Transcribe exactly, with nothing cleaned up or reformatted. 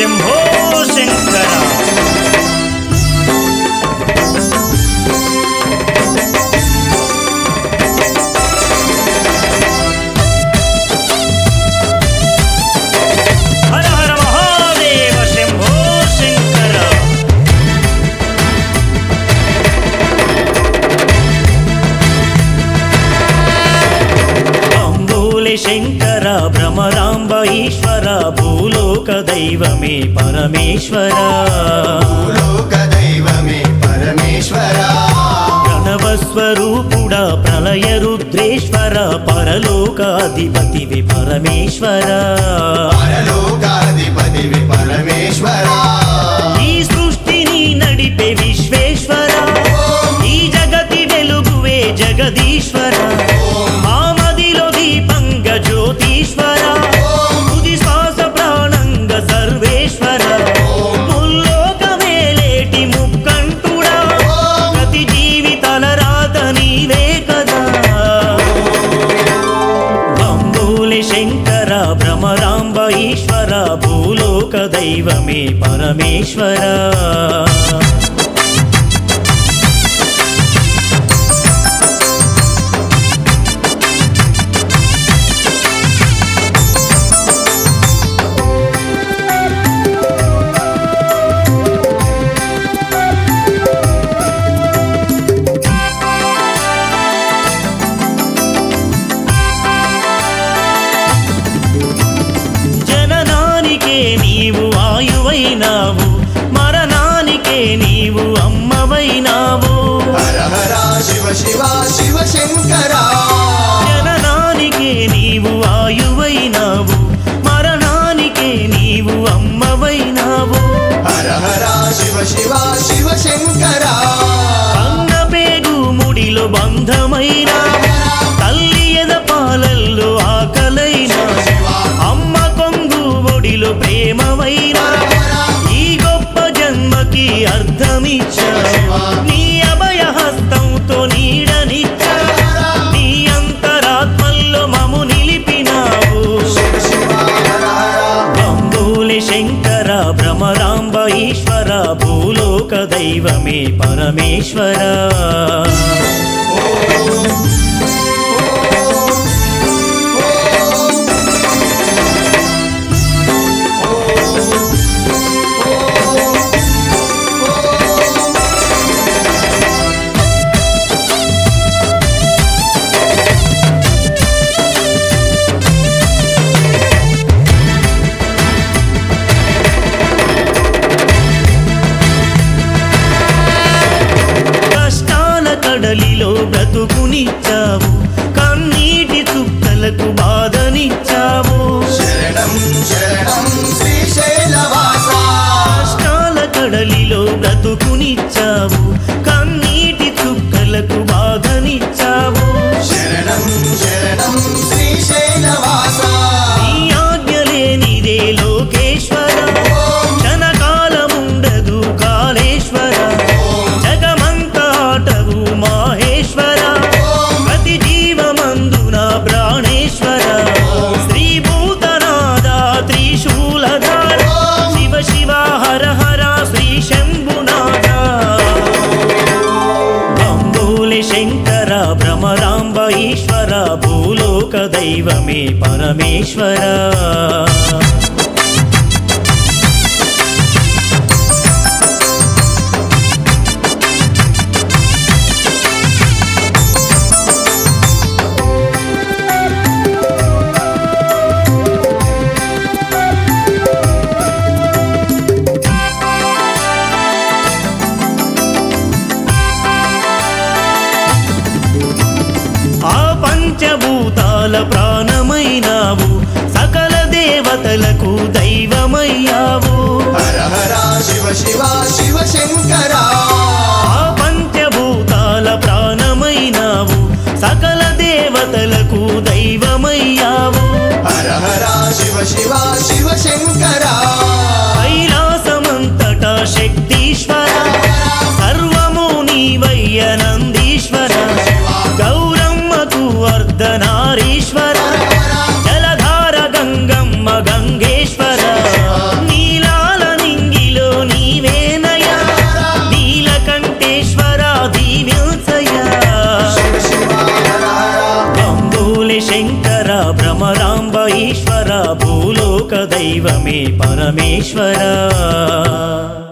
శంభో శంకర. హర హర మహాదేవ శంభో శంకర. అంబూలే శంకర భ్రమరాంబ ఈశ్వర భూలోక దైవమే పరమేశ్వర. భూలోక దైవమే పరమేశ్వర. ప్రణవస్వరూపుడ ప్రళయ రుద్రేశ్వర పరలోకాధిపతివి పరమేశ్వర. పరలోకాధిపతివి పరమేశ్వర. ఈ సృష్టిని నడిపే విశ్వేశ్వర, ఈ జగతి వెలుగువే జగదీశ్వర. మా మదిలో దీపంగ జ్యోతీశ్వర, తుది శ్వాస ప్రాణంగ సర్వేశ్వర. ముల్లోకమేలేటి ముక్కంటుడా, ప్రతి జీవితల రాత నీవే కదా. అంబూలే శంకర భ్రమరాంబ ఈశ్వర భూలోక దైవమే పరమేశ్వర. జననానికే నీవు ఆయువైనావు, మరణానికే నీవు అమ్మవైనావు. హర హర శివ శివ శివ శంకర. జననానికే నీవు ఆయువైనావు, మరణానికే నీవు అమ్మవైనావు. హర హర శివ శివ శివ శంకర. అన్న పేగు ముడిలో బంధమైనా, తల్లి ఎద పాలల్లో ఆకలైనా, అమ్మ కొంగు ఒడిలో ప్రేమవైనా, ఈ గొప్ప జన్మకి అర్థమిచ్చా. నీ అభయ హస్తంతో నీడనిచ్చా, నీ అంతరాత్మల్లో మము నిలిపినావు. అంబూలే శంకర భ్రమరాంబ ఈశ్వర భూలోక దైవమే పరమేశ్వర. కష్టాల కడలిలో బ్రతుకునిచ్చావు, కన్నీటి చుక్కలకు బాధనిచ్చావు. శరణం శరణం శ్రీశైలవాస. కష్టాల కడలిలో బ్రతుకునిచ్చావు, కన్నీటి చుక్కలకు బాధనిచ్చావు. శరణం శరణం శ్రీశైలవాస. నీ ఆజ్ఞ లేనిదే లోకేశ్వర, క్షణకాలముండదు కాళేశ్వర. జగమంతాటవు మాహేశ్వర, ప్రతి జీవమందున ప్రాణేశ్వర. శ్రీభూతనాద త్రిశూలధార, శివ శివ హర హర శ్రీ శంభునాథ. అంబూలే శంకర భ్రమరాంబ ఈశ్వర భూలోక దైవమే పరమేశ్వర. ఆ పంచభూతాల ప్రాణమైనావు, సకల దేవతలకు దైవమయ్యావు. హర హర శివ శివ శివ శంకర. ఆ పంచభూతాల ప్రాణమైనావు, సకల దేవతలకు దైవమయ్యావు. హర హర శివ శివ శివ శంకర. కైలాసమంతటా శక్తీశ్వర, సర్వము నీవయ్య నందీశ్వర. గౌరమ్మకు అర్ధనారీశ్వర, జలధార గంగమ్మ గంగేశ్వర. నీలాల దైవమే పరమేశ్వరా